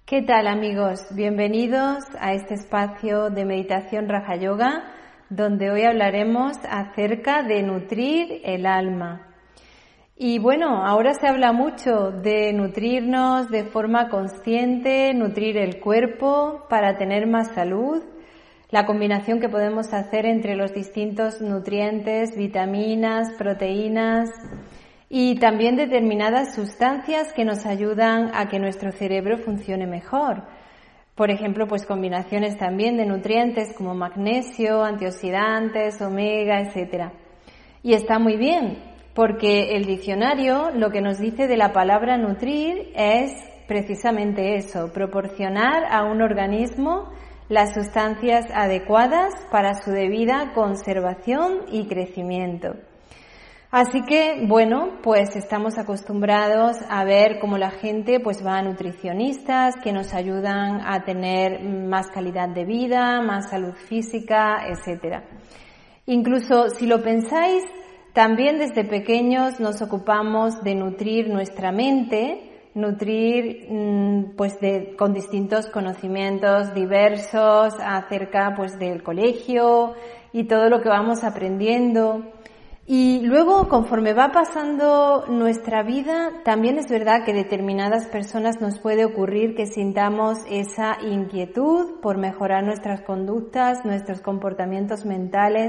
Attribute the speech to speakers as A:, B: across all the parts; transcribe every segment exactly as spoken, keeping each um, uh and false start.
A: ¿Qué tal, amigos? Bienvenidos a este espacio de meditación Raja Yoga, donde hoy hablaremos acerca de nutrir el alma. Y bueno, ahora se habla mucho de nutrirnos de forma consciente, nutrir el cuerpo para tener más salud, la combinación que podemos hacer entre los distintos nutrientes, vitaminas, proteínas y también determinadas sustancias que nos ayudan a que nuestro cerebro funcione mejor. Por ejemplo, pues combinaciones también de nutrientes como magnesio, antioxidantes, omega, etcétera. Y está muy bien, porque el diccionario lo que nos dice de la palabra nutrir es precisamente eso, proporcionar a un organismo las sustancias adecuadas para su debida conservación y crecimiento. Así que, bueno, pues estamos acostumbrados a ver cómo la gente pues va a nutricionistas que nos ayudan a tener más calidad de vida, más salud física, etcétera. Incluso si lo pensáis, también desde pequeños nos ocupamos de nutrir nuestra mente, nutrir pues de, con distintos conocimientos diversos acerca pues del colegio y todo lo que vamos aprendiendo. Y luego, conforme va pasando nuestra vida, también es verdad que determinadas personas nos puede ocurrir que sintamos esa inquietud por mejorar nuestras conductas, nuestros comportamientos mentales.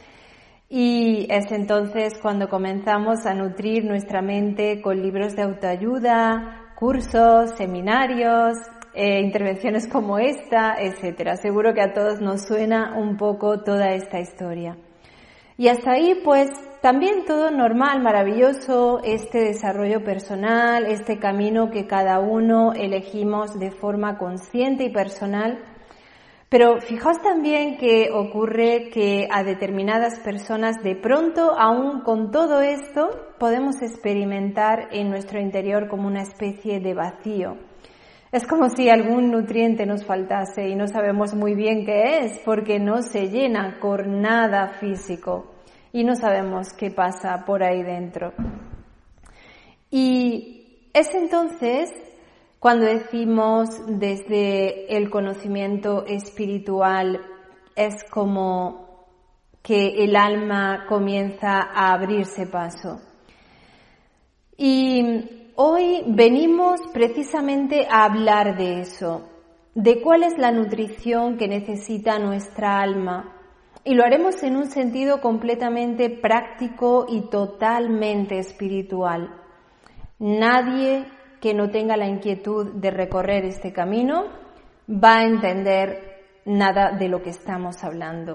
A: Y es entonces cuando comenzamos a nutrir nuestra mente con libros de autoayuda, cursos, seminarios, eh, intervenciones como esta, etcétera. Seguro que a todos nos suena un poco toda esta historia. Y hasta ahí, pues, también todo normal, maravilloso, este desarrollo personal, este camino que cada uno elegimos de forma consciente y personal. Pero fijaos también que ocurre que a determinadas personas de pronto, aún con todo esto, podemos experimentar en nuestro interior como una especie de vacío. Es como si algún nutriente nos faltase y no sabemos muy bien qué es, porque no se llena con nada físico y no sabemos qué pasa por ahí dentro. Y es entonces cuando decimos desde el conocimiento espiritual, es como que el alma comienza a abrirse paso. Y hoy venimos precisamente a hablar de eso, de cuál es la nutrición que necesita nuestra alma. Y lo haremos en un sentido completamente práctico y totalmente espiritual. Nadie que no tenga la inquietud de recorrer este camino va a entender nada de lo que estamos hablando.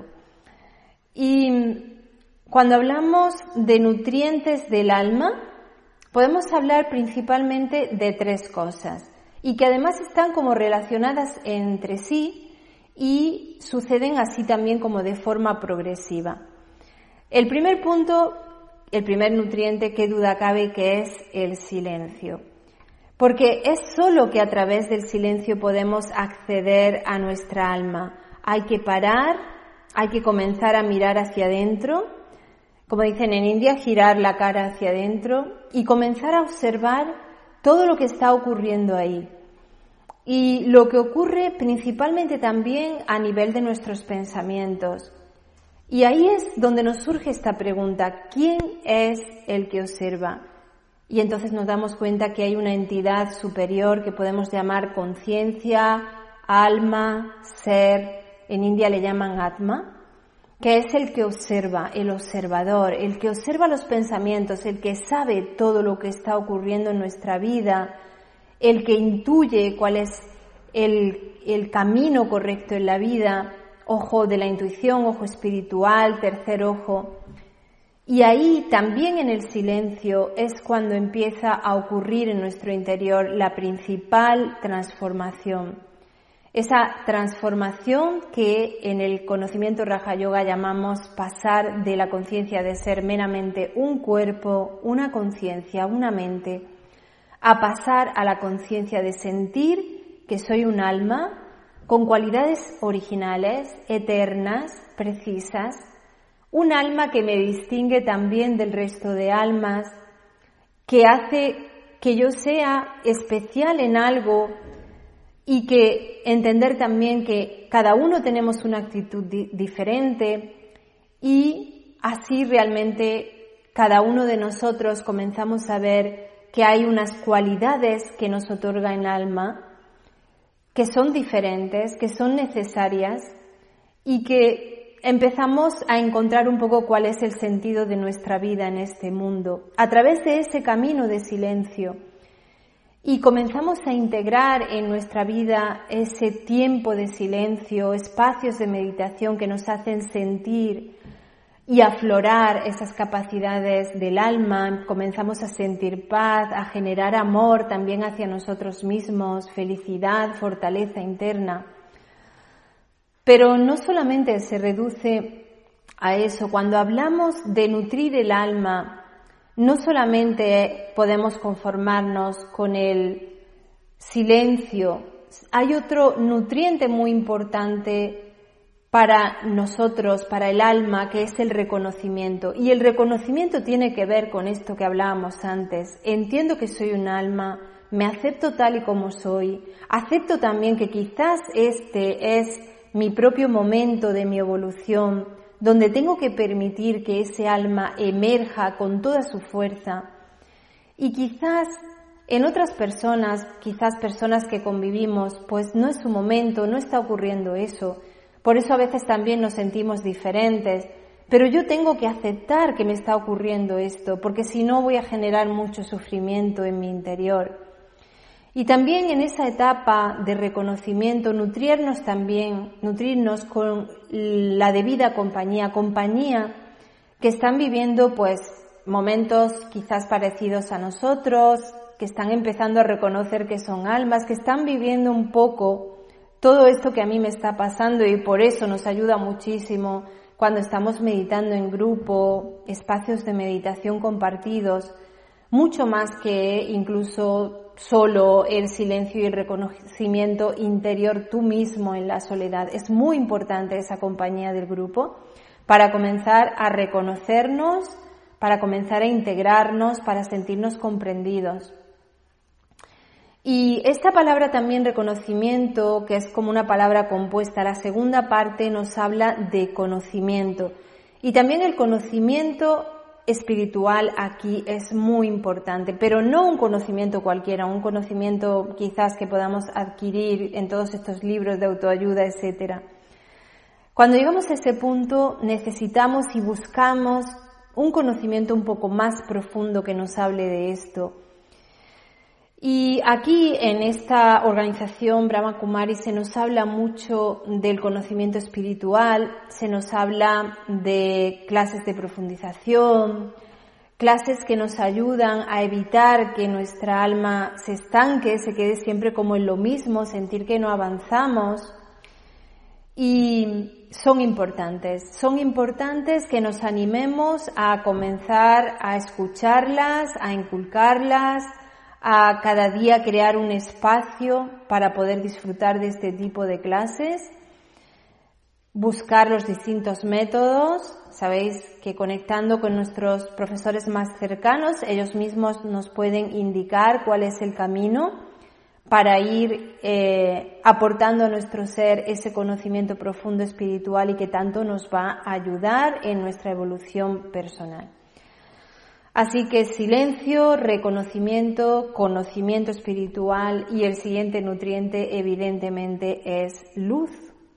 A: Y cuando hablamos de nutrientes del alma, podemos hablar principalmente de tres cosas y que además están como relacionadas entre sí y suceden así también como de forma progresiva. El primer punto, el primer nutriente, qué duda cabe que es el silencio. Porque es solo que a través del silencio podemos acceder a nuestra alma. Hay que parar, hay que comenzar a mirar hacia adentro, como dicen en India, girar la cara hacia adentro y comenzar a observar todo lo que está ocurriendo ahí. Y lo que ocurre principalmente también a nivel de nuestros pensamientos. Y ahí es donde nos surge esta pregunta, ¿quién es el que observa? Y entonces nos damos cuenta que hay una entidad superior que podemos llamar conciencia, alma, ser, en India le llaman Atma, que es el que observa, el observador, el que observa los pensamientos, el que sabe todo lo que está ocurriendo en nuestra vida, el que intuye cuál es el, el camino correcto en la vida, ojo de la intuición, ojo espiritual, tercer ojo. Y ahí también en el silencio es cuando empieza a ocurrir en nuestro interior la principal transformación. Esa transformación que en el conocimiento Raja Yoga llamamos pasar de la conciencia de ser meramente un cuerpo, una conciencia, una mente, a pasar a la conciencia de sentir que soy un alma con cualidades originales, eternas, precisas, un alma que me distingue también del resto de almas, que hace que yo sea especial en algo y que entender también que cada uno tenemos una actitud di- diferente y así realmente cada uno de nosotros comenzamos a ver que hay unas cualidades que nos otorga el alma que son diferentes, que son necesarias y que empezamos a encontrar un poco cuál es el sentido de nuestra vida en este mundo a través de ese camino de silencio. Y comenzamos a integrar en nuestra vida ese tiempo de silencio, espacios de meditación que nos hacen sentir y aflorar esas capacidades del alma. Comenzamos a sentir paz, a generar amor también hacia nosotros mismos, felicidad, fortaleza interna. Pero no solamente se reduce a eso. Cuando hablamos de nutrir el alma, no solamente podemos conformarnos con el silencio. Hay otro nutriente muy importante para nosotros, para el alma, que es el reconocimiento. Y el reconocimiento tiene que ver con esto que hablábamos antes. Entiendo que soy un alma, me acepto tal y como soy. Acepto también que quizás este es mi propio momento de mi evolución, donde tengo que permitir que ese alma emerja con toda su fuerza. Y quizás en otras personas, quizás personas que convivimos, pues no es su momento, no está ocurriendo eso. Por eso a veces también nos sentimos diferentes, pero yo tengo que aceptar que me está ocurriendo esto, porque si no voy a generar mucho sufrimiento en mi interior. Y también en esa etapa de reconocimiento, nutrirnos también, nutrirnos con la debida compañía, compañía que están viviendo pues momentos quizás parecidos a nosotros, que están empezando a reconocer que son almas, que están viviendo un poco todo esto que a mí me está pasando, y por eso nos ayuda muchísimo cuando estamos meditando en grupo, espacios de meditación compartidos, mucho más que incluso solo el silencio y el reconocimiento interior tú mismo en la soledad. Es muy importante esa compañía del grupo para comenzar a reconocernos, para comenzar a integrarnos, para sentirnos comprendidos. Y esta palabra también, reconocimiento, que es como una palabra compuesta, la segunda parte nos habla de conocimiento. Y también el conocimiento espiritual aquí es muy importante, pero no un conocimiento cualquiera, un conocimiento quizás que podamos adquirir en todos estos libros de autoayuda, etcétera. Cuando llegamos a ese punto necesitamos y buscamos un conocimiento un poco más profundo que nos hable de esto. Y aquí en esta organización Brahma Kumaris se nos habla mucho del conocimiento espiritual, se nos habla de clases de profundización, clases que nos ayudan a evitar que nuestra alma se estanque, se quede siempre como en lo mismo, sentir que no avanzamos. Y son importantes, son importantes que nos animemos a comenzar a escucharlas, a inculcarlas, a cada día crear un espacio para poder disfrutar de este tipo de clases, buscar los distintos métodos. Sabéis que conectando con nuestros profesores más cercanos, ellos mismos nos pueden indicar cuál es el camino para ir eh, aportando a nuestro ser ese conocimiento profundo espiritual y que tanto nos va a ayudar en nuestra evolución personal. Así que silencio, reconocimiento, conocimiento espiritual, y el siguiente nutriente evidentemente es luz.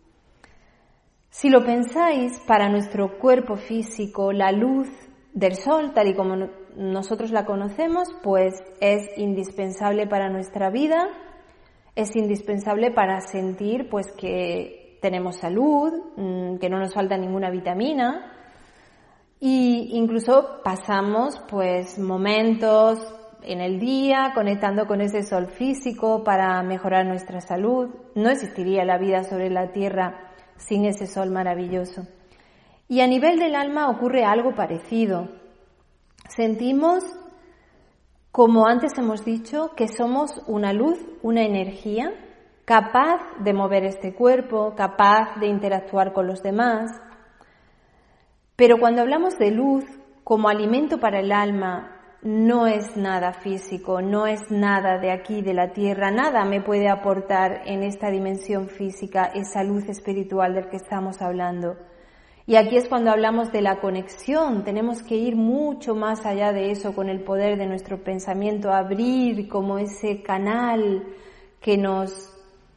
A: Si lo pensáis, para nuestro cuerpo físico la luz del sol, tal y como nosotros la conocemos, pues es indispensable para nuestra vida, es indispensable para sentir pues que tenemos salud, que no nos falta ninguna vitamina. Y incluso pasamos pues momentos en el día conectando con ese sol físico para mejorar nuestra salud. No existiría la vida sobre la tierra sin ese sol maravilloso. Y a nivel del alma ocurre algo parecido. Sentimos, como antes hemos dicho, que somos una luz, una energía capaz de mover este cuerpo, capaz de interactuar con los demás. Pero cuando hablamos de luz como alimento para el alma, no es nada físico, no es nada de aquí, de la tierra, nada me puede aportar en esta dimensión física esa luz espiritual del que estamos hablando. Y aquí es cuando hablamos de la conexión, tenemos que ir mucho más allá de eso con el poder de nuestro pensamiento, abrir como ese canal que nos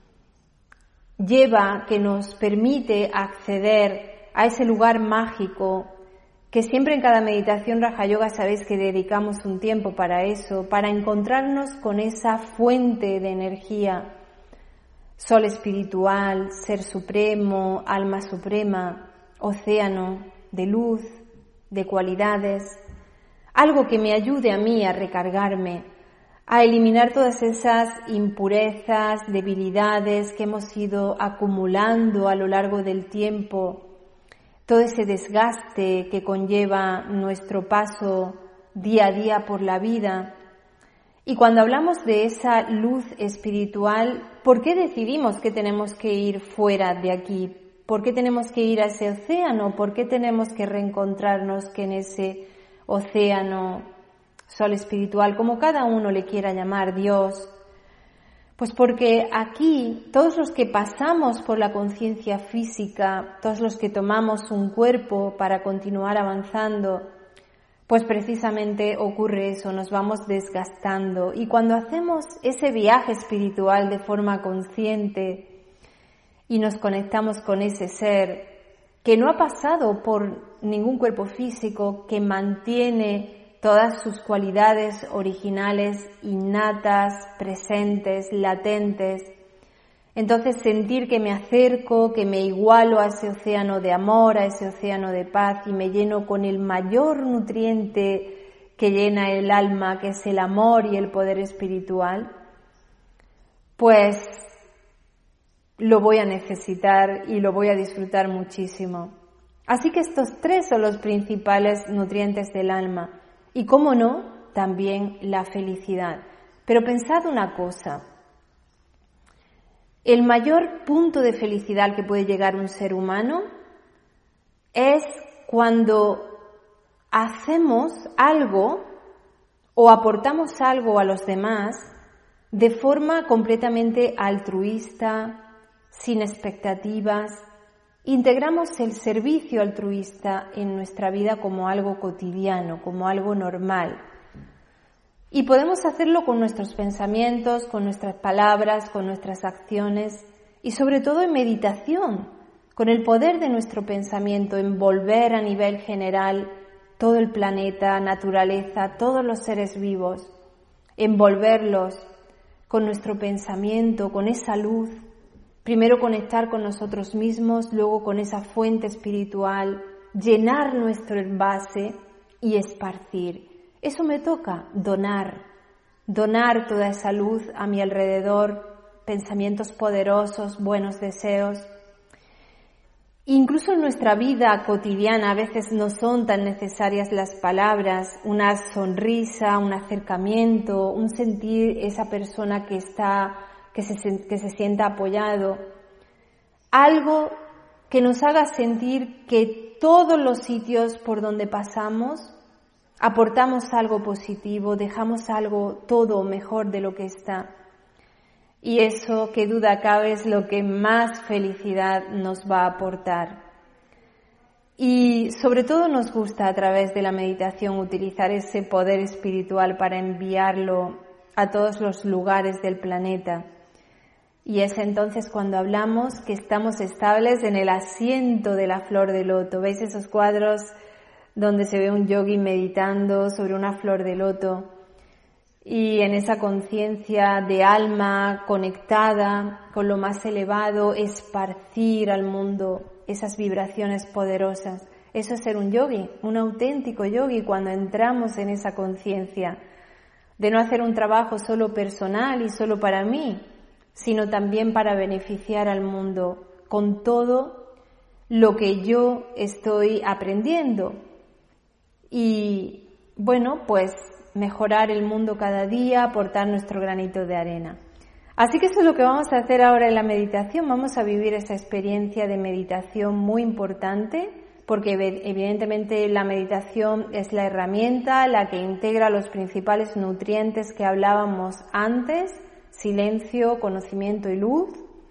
A: lleva, que nos permite acceder a ese lugar mágico, que siempre en cada meditación Raja Yoga sabéis que dedicamos un tiempo para eso, para encontrarnos con esa fuente de energía, sol espiritual, ser supremo, alma suprema, océano de luz, de cualidades, algo que me ayude a mí a recargarme, a eliminar todas esas impurezas, debilidades que hemos ido acumulando a lo largo del tiempo, todo ese desgaste que conlleva nuestro paso día a día por la vida. Y cuando hablamos de esa luz espiritual, ¿por qué decidimos que tenemos que ir fuera de aquí? ¿Por qué tenemos que ir a ese océano? ¿Por qué tenemos que reencontrarnos que en ese océano, sol espiritual, como cada uno le quiera llamar, Dios? Pues porque aquí todos los que pasamos por la conciencia física, todos los que tomamos un cuerpo para continuar avanzando, pues precisamente ocurre eso, nos vamos desgastando. Y cuando hacemos ese viaje espiritual de forma consciente y nos conectamos con ese ser que no ha pasado por ningún cuerpo físico, que mantiene todas sus cualidades originales, innatas, presentes, latentes, entonces sentir que me acerco, que me igualo a ese océano de amor, a ese océano de paz y me lleno con el mayor nutriente que llena el alma, que es el amor y el poder espiritual, pues lo voy a necesitar y lo voy a disfrutar muchísimo. Así que estos tres son los principales nutrientes del alma. Y cómo no, también la felicidad. Pero pensad una cosa, el mayor punto de felicidad al que puede llegar un ser humano es cuando hacemos algo o aportamos algo a los demás de forma completamente altruista, sin expectativas. Integramos el servicio altruista en nuestra vida como algo cotidiano, como algo normal. Y podemos hacerlo con nuestros pensamientos, con nuestras palabras, con nuestras acciones y sobre todo en meditación, con el poder de nuestro pensamiento, envolver a nivel general todo el planeta, naturaleza, todos los seres vivos, envolverlos con nuestro pensamiento, con esa luz. Primero conectar con nosotros mismos, luego con esa fuente espiritual, llenar nuestro envase y esparcir. Eso me toca, donar, donar toda esa luz a mi alrededor, pensamientos poderosos, buenos deseos. Incluso en nuestra vida cotidiana a veces no son tan necesarias las palabras, una sonrisa, un acercamiento, un sentir esa persona que está Que se, que se sienta apoyado, algo que nos haga sentir que todos los sitios por donde pasamos aportamos algo positivo, dejamos algo todo mejor de lo que está. Y eso, qué duda cabe, es lo que más felicidad nos va a aportar. Y sobre todo nos gusta a través de la meditación utilizar ese poder espiritual para enviarlo a todos los lugares del planeta. Y es entonces cuando hablamos que estamos estables en el asiento de la flor de loto. ¿Veis esos cuadros donde se ve un yogi meditando sobre una flor de loto? Y en esa conciencia de alma conectada con lo más elevado, esparcir al mundo esas vibraciones poderosas. Eso es ser un yogi, un auténtico yogi, cuando entramos en esa conciencia de no hacer un trabajo solo personal y solo para mí, sino también para beneficiar al mundo con todo lo que yo estoy aprendiendo. Y bueno, pues mejorar el mundo cada día, aportar nuestro granito de arena. Así que eso es lo que vamos a hacer ahora en la meditación. Vamos a vivir esa experiencia de meditación muy importante porque evidentemente la meditación es la herramienta, la que integra los principales nutrientes que hablábamos antes, silencio, conocimiento y luz,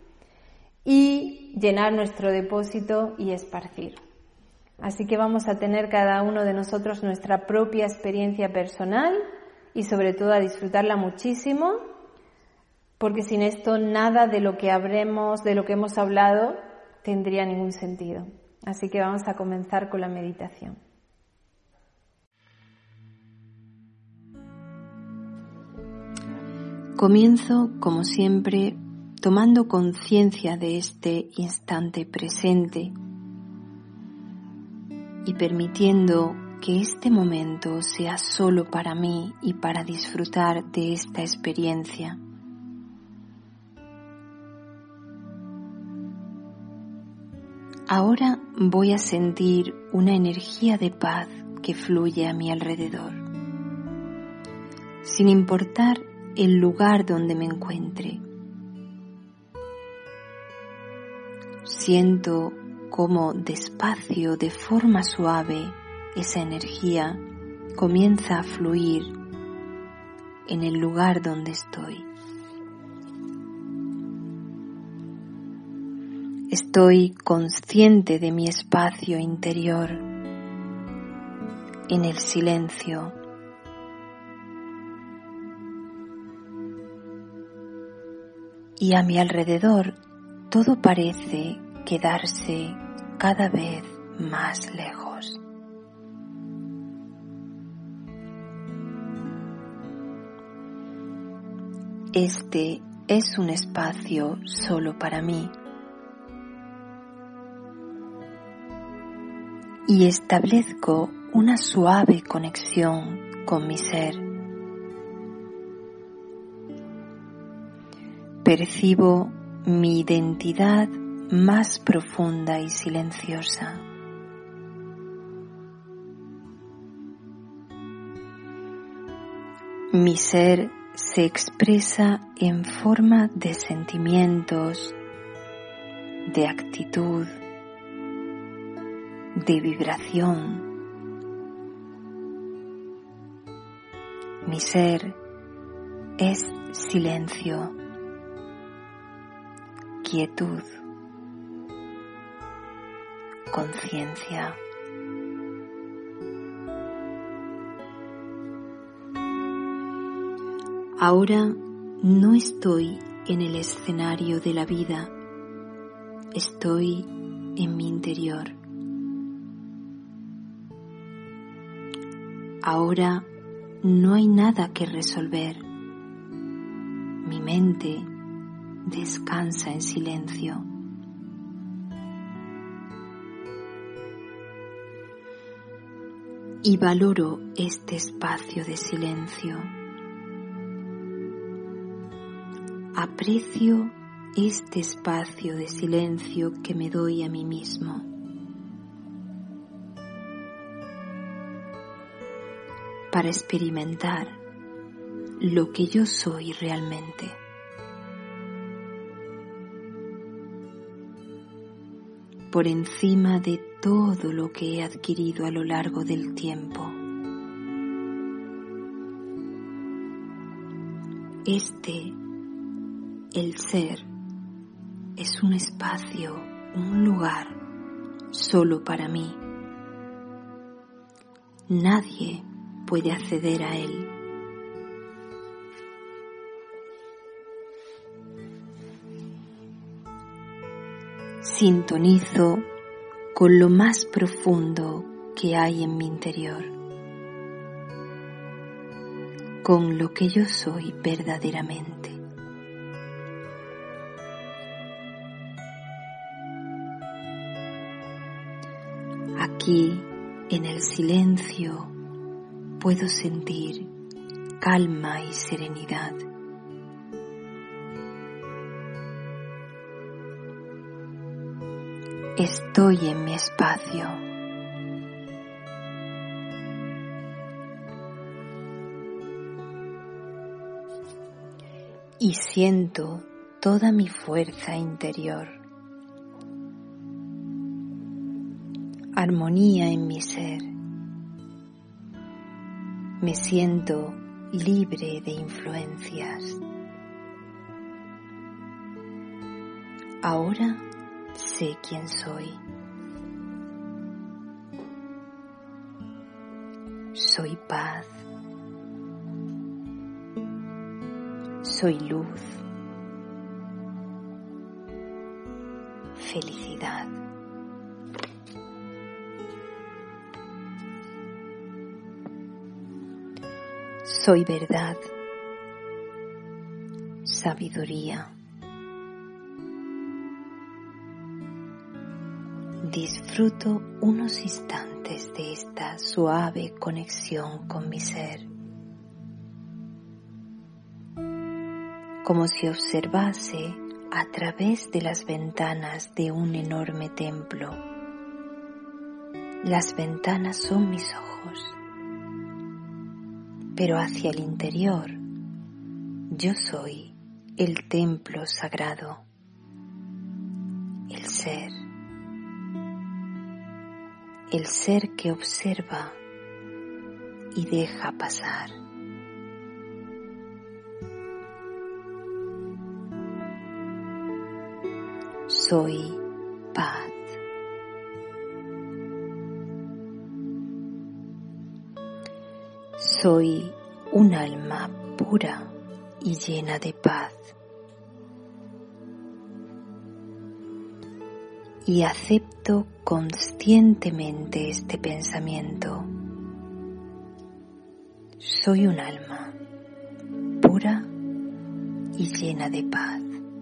A: y llenar nuestro depósito y esparcir. Así que vamos a tener cada uno de nosotros nuestra propia experiencia personal y sobre todo a disfrutarla muchísimo, porque sin esto nada de lo que habremos, de lo que hemos hablado tendría ningún sentido. Así que vamos a comenzar con la meditación. Comienzo, como siempre, tomando conciencia de este instante presente y permitiendo que este momento sea solo para mí y para disfrutar de esta experiencia. Ahora voy a sentir una energía de paz que fluye a mi alrededor, sin importar el lugar donde me encuentre. Siento cómo despacio, de forma suave, esa energía comienza a fluir en el lugar donde estoy. Estoy consciente de mi espacio interior, en el silencio. Y a mi alrededor todo parece quedarse cada vez más lejos. Este es un espacio solo para mí. Y establezco una suave conexión con mi ser. Percibo mi identidad más profunda y silenciosa. Mi ser se expresa en forma de sentimientos, de actitud, de vibración. Mi ser es silencio, quietud, conciencia. Ahora no estoy en el escenario de la vida, estoy en mi interior. Ahora no hay nada que resolver. Mi mente descansa en silencio. Y valoro este espacio de silencio. Aprecio este espacio de silencio que me doy a mí mismo. Para experimentar lo que yo soy realmente. Por encima de todo lo que he adquirido a lo largo del tiempo. Este, el ser, es un espacio, un lugar solo para mí. Nadie puede acceder a él. Sintonizo con lo más profundo que hay en mi interior, con lo que yo soy verdaderamente. Aquí, en el silencio, puedo sentir calma y serenidad. Estoy en mi espacio. Y siento toda mi fuerza interior. armonía en mi ser. Me siento libre de influencias. Ahora sé quién soy. Soy paz. Soy luz. Felicidad. Soy verdad. Sabiduría. Disfruto unos instantes de esta suave conexión con mi ser, como si observase a través de las ventanas de un enorme templo. Las ventanas son mis ojos, pero hacia el interior yo soy el templo sagrado, el ser. El ser que observa y deja pasar. Soy paz. Soy un alma pura y llena de paz. Y acepto conscientemente este pensamiento. Soy un alma pura y llena de paz.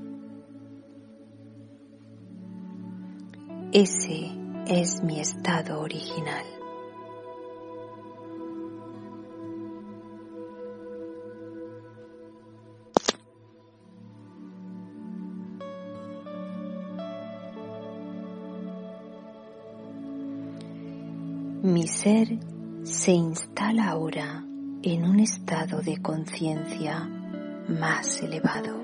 A: Ese es mi estado original. Mi ser se instala ahora en un estado de conciencia más elevado,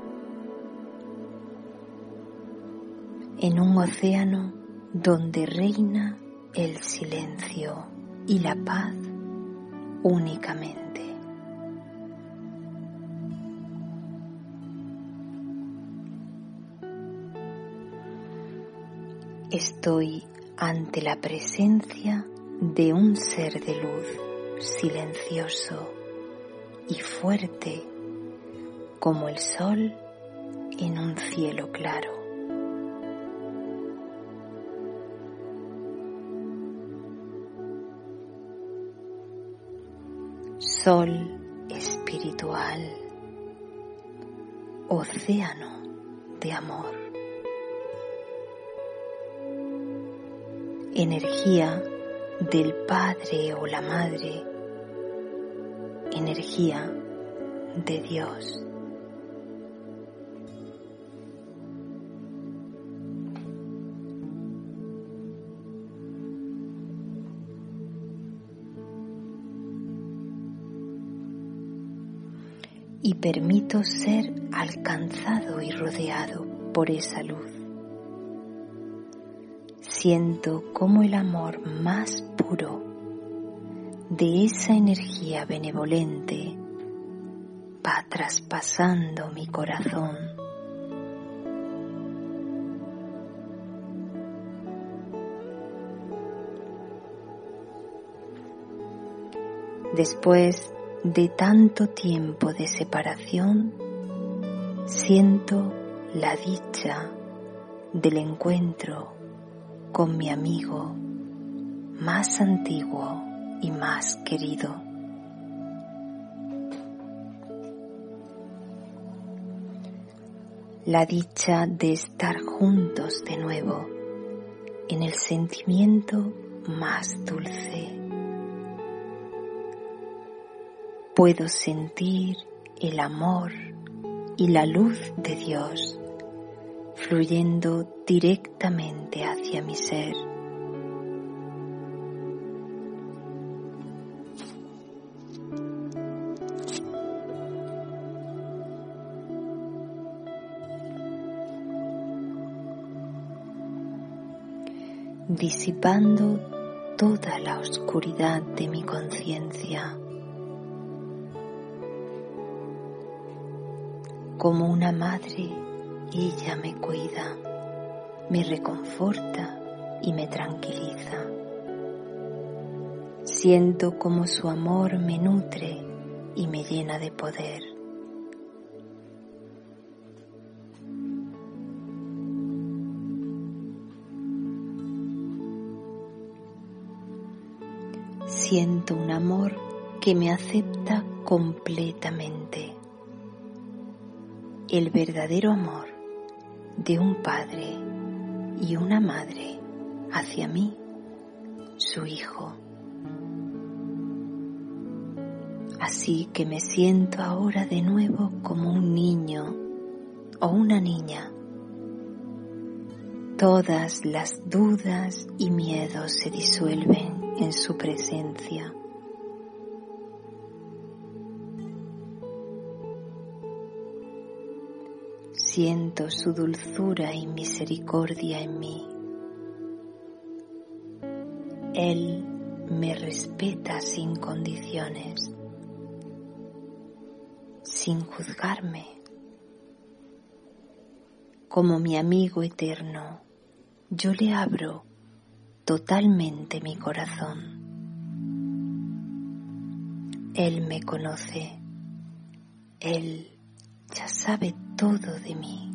A: en un océano donde reina el silencio y la paz únicamente. Estoy ante la presencia de un ser de luz silencioso y fuerte como el sol en un cielo claro. Sol espiritual, océano de amor. Energía del Padre o la Madre, energía de Dios. Y permito ser alcanzado y rodeado por esa luz. Siento cómo el amor más puro de esa energía benevolente va traspasando mi corazón. Después de tanto tiempo de separación, siento la dicha del encuentro con mi amigo más antiguo y más querido. La dicha de estar juntos de nuevo en el sentimiento más dulce. Puedo sentir el amor y la luz de Dios fluyendo directamente hacia mi ser.
B: disipando toda la oscuridad de mi conciencia. Como una madre, ella me cuida, me reconforta y me tranquiliza. Siento como su amor me nutre y me llena de poder. Siento un amor que me acepta completamente. El verdadero amor de un padre y una madre hacia mí, su hijo. Así que me siento ahora de nuevo como un niño o una niña. Todas las dudas y miedos se disuelven en su presencia. Siento su dulzura y misericordia en mí. Él me respeta sin condiciones, sin juzgarme. Como mi amigo eterno, yo le abro totalmente mi corazón. Él me conoce, Él ya sabe todo de mí.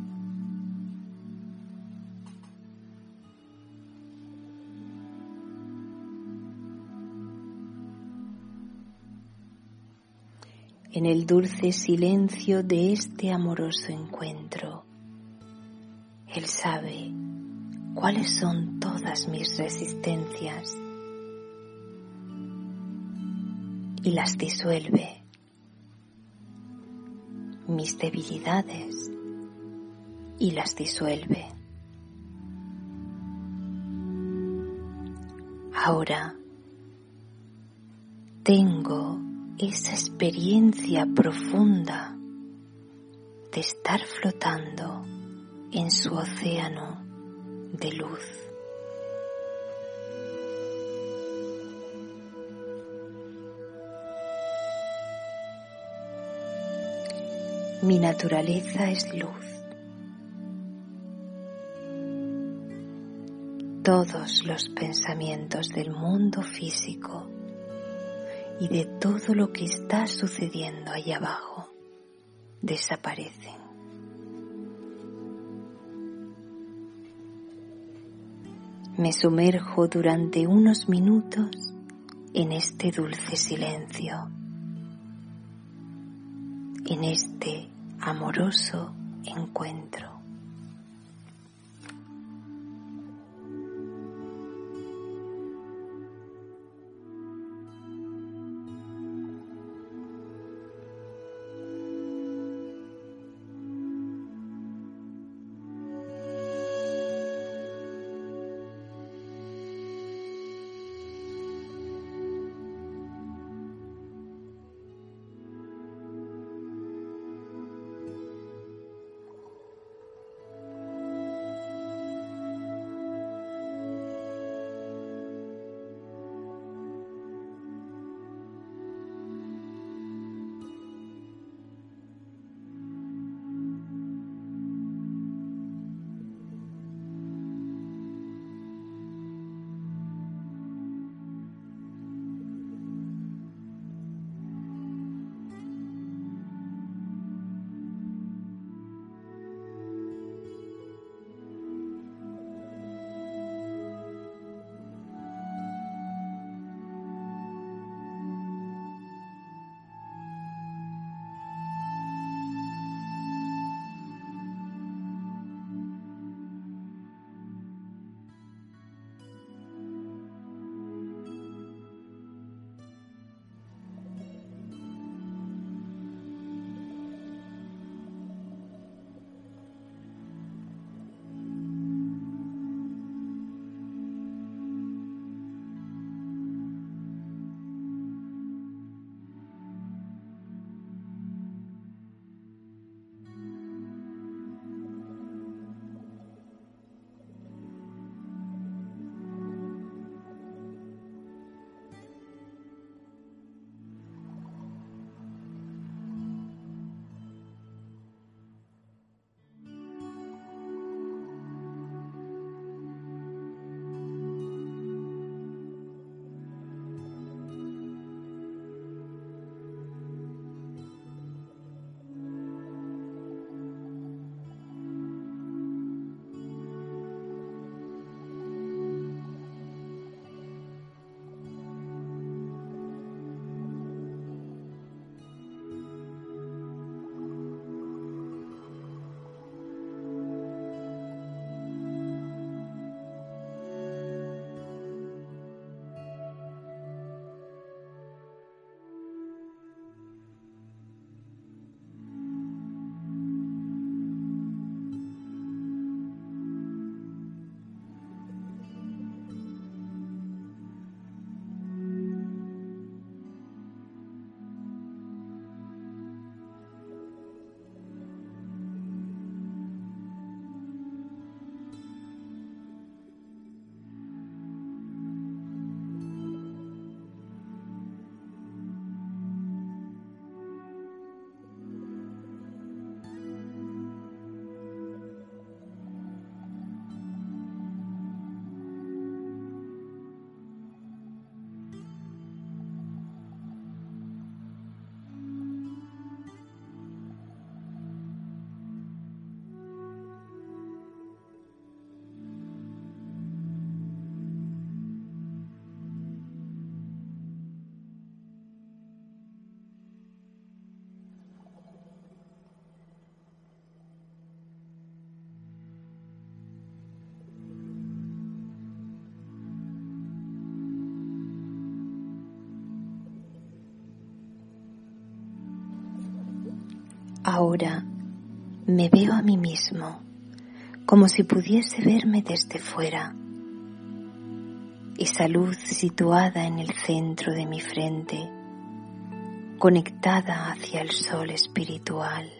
B: En el dulce silencio de este amoroso encuentro, Él sabe cuáles son todas mis resistencias y las disuelve, mis debilidades y las disuelve. Ahora tengo esa experiencia profunda de estar flotando en su océano de luz. Mi naturaleza es luz. Todos los pensamientos del mundo físico y de todo lo que está sucediendo allá abajo desaparecen. Me sumerjo durante unos minutos en este dulce silencio, en este amoroso encuentro. Ahora me veo a mí mismo como si pudiese verme desde fuera. Esa luz situada en el centro de mi frente, conectada hacia el sol espiritual,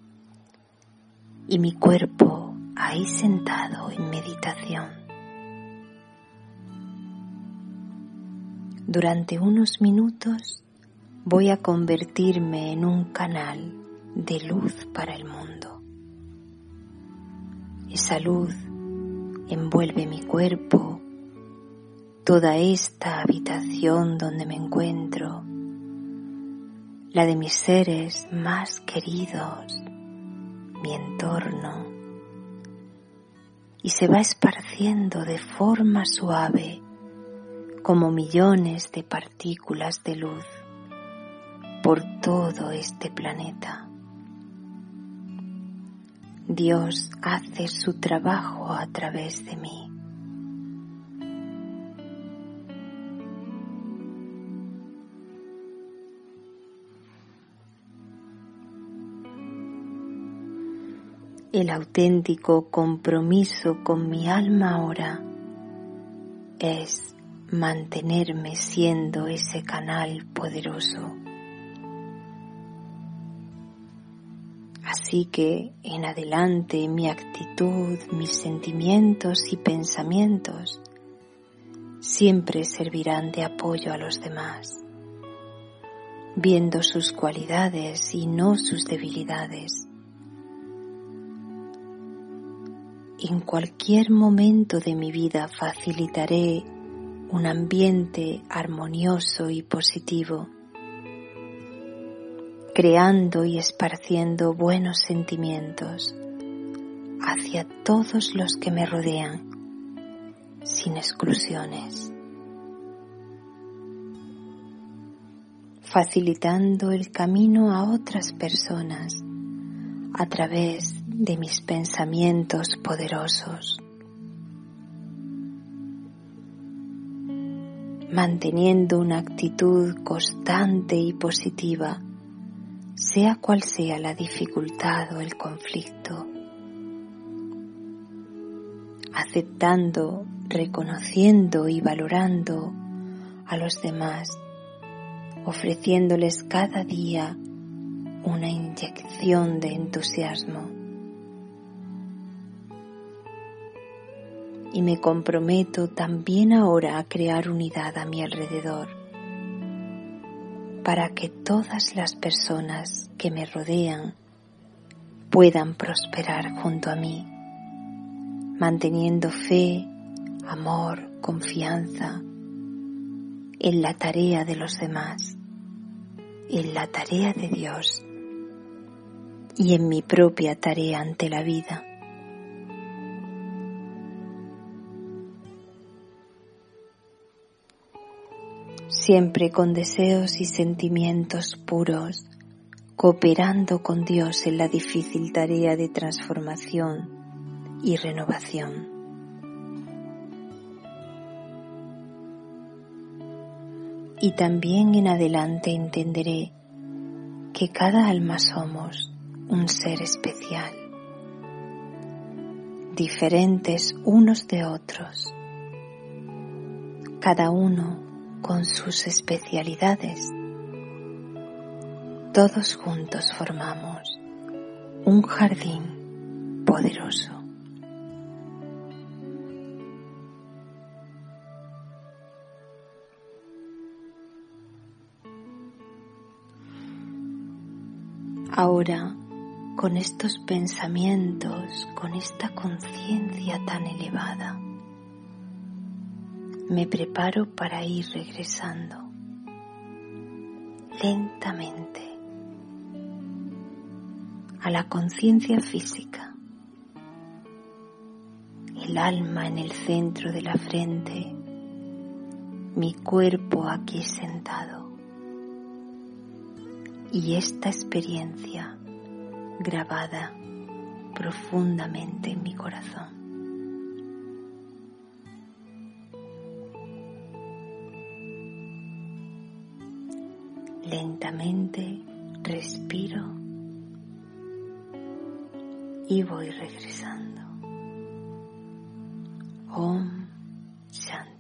B: y mi cuerpo ahí sentado en meditación. Durante unos minutos voy a convertirme en un canal de luz para el mundo. Esa luz envuelve mi cuerpo, toda esta habitación donde me encuentro, la de mis seres más queridos, mi entorno, y se va esparciendo de forma suave como millones de partículas de luz por todo este planeta. Dios hace su trabajo a través de mí. El auténtico compromiso con mi alma ahora es mantenerme siendo ese canal poderoso. Así que en adelante mi actitud, mis sentimientos y pensamientos siempre servirán de apoyo a los demás, viendo sus cualidades y no sus debilidades. En cualquier momento de mi vida facilitaré un ambiente armonioso y positivo, creando y esparciendo buenos sentimientos hacia todos los que me rodean, sin exclusiones, facilitando el camino a otras personas a través de mis pensamientos poderosos, manteniendo una actitud constante y positiva, sea cual sea la dificultad o el conflicto, aceptando, reconociendo y valorando a los demás, ofreciéndoles cada día una inyección de entusiasmo. Y me comprometo también ahora a crear unidad a mi alrededor, para que todas las personas que me rodean puedan prosperar junto a mí, manteniendo fe, amor, confianza en la tarea de los demás, en la tarea de Dios y en mi propia tarea ante la vida. Siempre con deseos y sentimientos puros, cooperando con Dios en la difícil tarea de transformación y renovación. Y también en adelante entenderé que cada alma somos un ser especial, diferentes unos de otros, cada uno con sus especialidades. Todos juntos formamos un jardín poderoso. Ahora, con estos pensamientos, con esta conciencia tan elevada, me preparo para ir regresando lentamente a la conciencia física, el alma en el centro de la frente, mi cuerpo aquí sentado y esta experiencia grabada profundamente en mi corazón. Lentamente respiro y voy regresando. Om Shanti.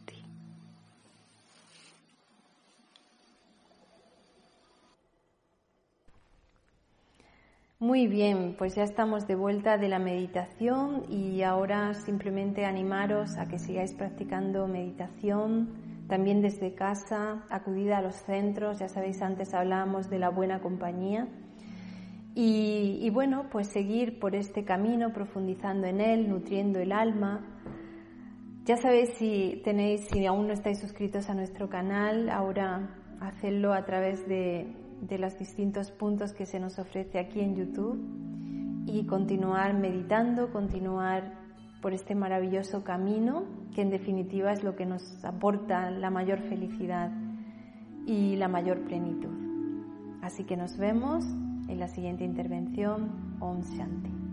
A: Muy bien, pues ya estamos de vuelta de la meditación y ahora simplemente animaros a que sigáis practicando meditación, también desde casa, acudid a los centros, ya sabéis, antes hablábamos de la buena compañía y, y bueno, pues seguir por este camino, profundizando en él, nutriendo el alma. Ya sabéis, si tenéis, si aún no estáis suscritos a nuestro canal, ahora hacedlo a través de de los distintos puntos que se nos ofrece aquí en YouTube y continuar meditando, continuar por este maravilloso camino que en definitiva es lo que nos aporta la mayor felicidad y la mayor plenitud. Así que nos vemos en la siguiente intervención. Om Shanti.